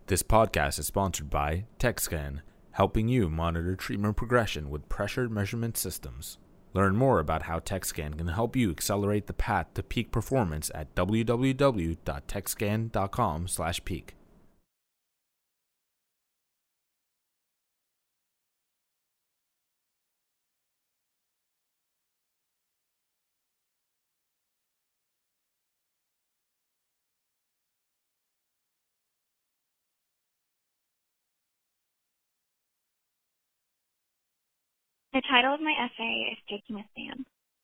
This podcast is sponsored by TechScan, helping you monitor treatment progression with pressure measurement systems. Learn more about how TechScan can help you accelerate the path to peak performance at www.techscan.com/peak. The title of my essay is Taking a Stand.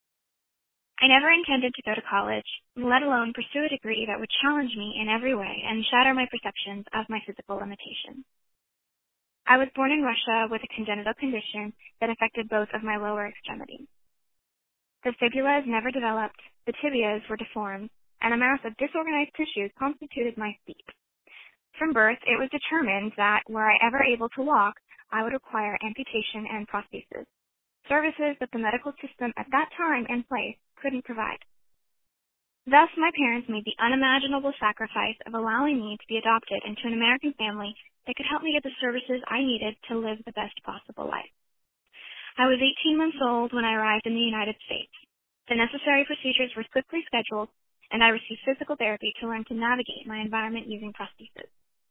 I never intended to go to college, let alone pursue a degree that would challenge me in every way and shatter my perceptions of my physical limitations. I was born in Russia with a congenital condition that affected both of my lower extremities. The fibula is never developed, the tibias were deformed, and a mass of disorganized tissues constituted my feet. From birth, it was determined that, were I ever able to walk, I would require amputation and prosthesis, services that the medical system at that time and place couldn't provide. Thus, my parents made the unimaginable sacrifice of allowing me to be adopted into an American family that could help me get the services I needed to live the best possible life. I was 18 months old when I arrived in the United States. The necessary procedures were swiftly scheduled, and I received physical therapy to learn to navigate my environment using prosthesis.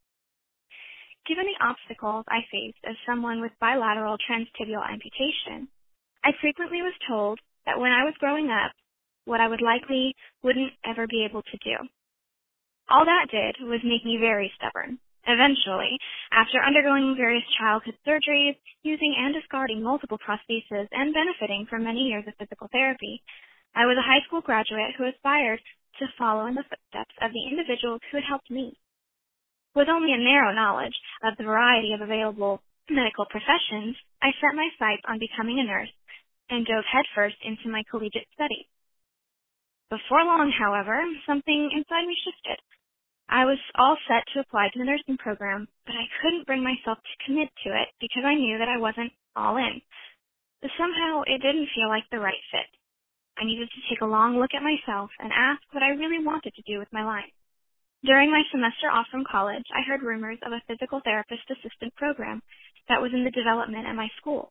Given the obstacles I faced as someone with bilateral transtibial amputation, I frequently was told that when I was growing up, what I wouldn't ever be able to do. All that did was make me very stubborn. Eventually, after undergoing various childhood surgeries, using and discarding multiple prostheses, and benefiting from many years of physical therapy, I was a high school graduate who aspired to follow in the footsteps of the individuals who had helped me. With only a narrow knowledge of the variety of available medical professions, I set my sights on becoming a nurse and dove headfirst into my collegiate studies. Before long, however, something inside me shifted. I was all set to apply to the nursing program, but I couldn't bring myself to commit to it because I knew that I wasn't all in. Somehow, it didn't feel like the right fit. I needed to take a long look at myself and ask what I really wanted to do with my life. During my semester off from college, I heard rumors of a physical therapist assistant program that was in the development at my school.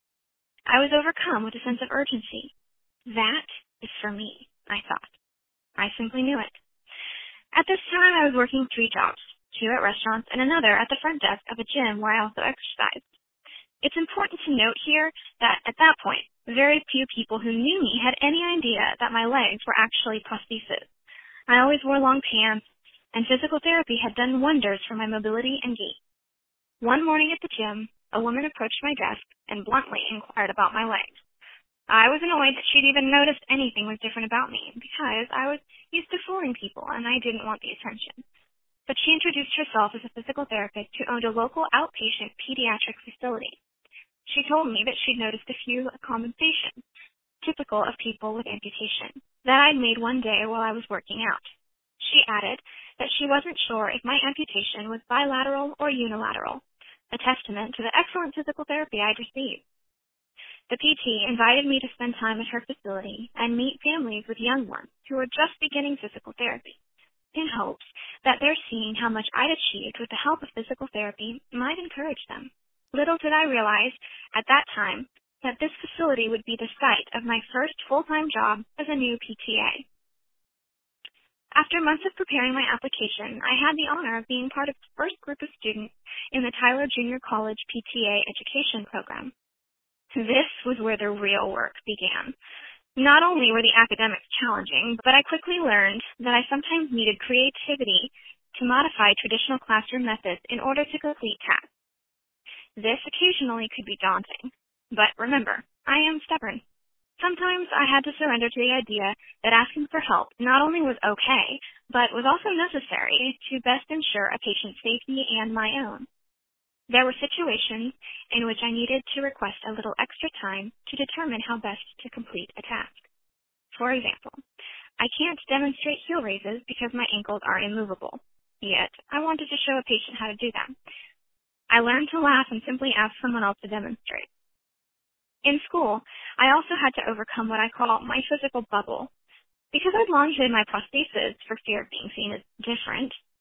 I was overcome with a sense of urgency. That is for me, I thought. I simply knew it. At this time, I was working 3 jobs, 2 at restaurants and another at the front desk of a gym where I also exercised. It's important to note here that at that point, very few people who knew me had any idea that my legs were actually prostheses. I always wore long pants, and physical therapy had done wonders for my mobility and gait. One morning at the gym, a woman approached my desk and bluntly inquired about my legs. I was annoyed that she'd even noticed anything was different about me because I was used to fooling people and I didn't want the attention. But she introduced herself as a physical therapist who owned a local outpatient pediatric facility. She told me that she'd noticed a few compensations, typical of people with amputation, that I'd made one day while I was working out. She added that she wasn't sure if my amputation was bilateral or unilateral, a testament to the excellent physical therapy I'd received. The PT invited me to spend time at her facility and meet families with young ones who were just beginning physical therapy, in hopes that their seeing how much I'd achieved with the help of physical therapy might encourage them. Little did I realize at that time that this facility would be the site of my first full-time job as a new PTA. After months of preparing my application, I had the honor of being part of the first group of students in the Tyler Junior College PTA education program. This was where the real work began. Not only were the academics challenging, but I quickly learned that I sometimes needed creativity to modify traditional classroom methods in order to complete tasks. This occasionally could be daunting, but remember, I am stubborn. Sometimes I had to surrender to the idea that asking for help not only was okay, but was also necessary to best ensure a patient's safety and my own. There were situations in which I needed to request a little extra time to determine how best to complete a task. For example, I can't demonstrate heel raises because my ankles are immovable, yet I wanted to show a patient how to do them. I learned to laugh and simply ask someone else to demonstrate. In school, I also had to overcome what I call my physical bubble. Because I'd long hid my prosthesis for fear of being seen as different,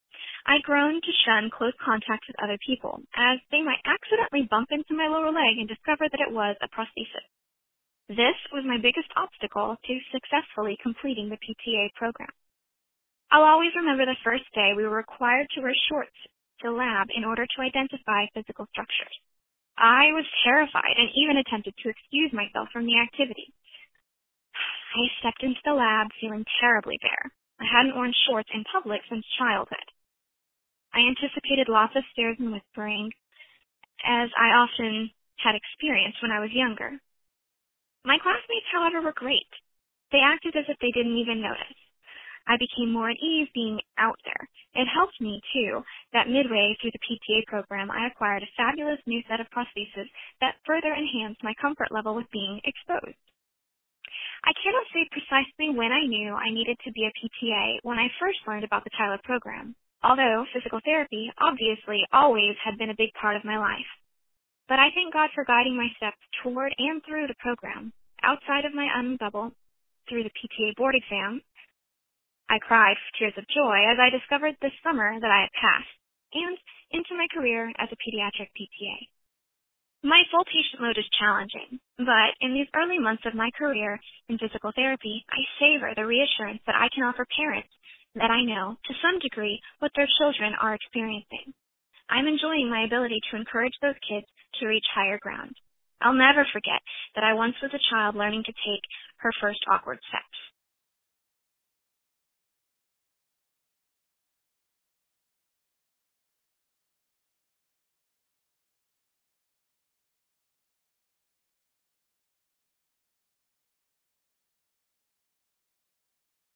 I'd grown to shun close contact with other people, as they might accidentally bump into my lower leg and discover that it was a prosthesis. This was my biggest obstacle to successfully completing the PTA program. I'll always remember the first day we were required to wear shorts to lab in order to identify physical structures. I was terrified and even attempted to excuse myself from the activity. I stepped into the lab feeling terribly bare. I hadn't worn shorts in public since childhood. I anticipated lots of stares and whispering, as I often had experienced when I was younger. My classmates, however, were great. They acted as if they didn't even notice. I became more at ease being out there. It helped me, too, that midway through the PTA program, I acquired a fabulous new set of prostheses that further enhanced my comfort level with being exposed. I cannot say precisely when I knew I needed to be a PTA when I first learned about the Tyler program, although physical therapy obviously always had been a big part of my life. But I thank God for guiding my steps toward and through the program. Outside of my bubble, through the PTA board exam, I cried tears of joy as I discovered this summer that I had passed, and into my career as a pediatric PTA. My full patient load is challenging, but in these early months of my career in physical therapy, I savor the reassurance that I can offer parents that I know, to some degree, what their children are experiencing. I'm enjoying my ability to encourage those kids to reach higher ground. I'll never forget that I once was a child learning to take her first awkward steps.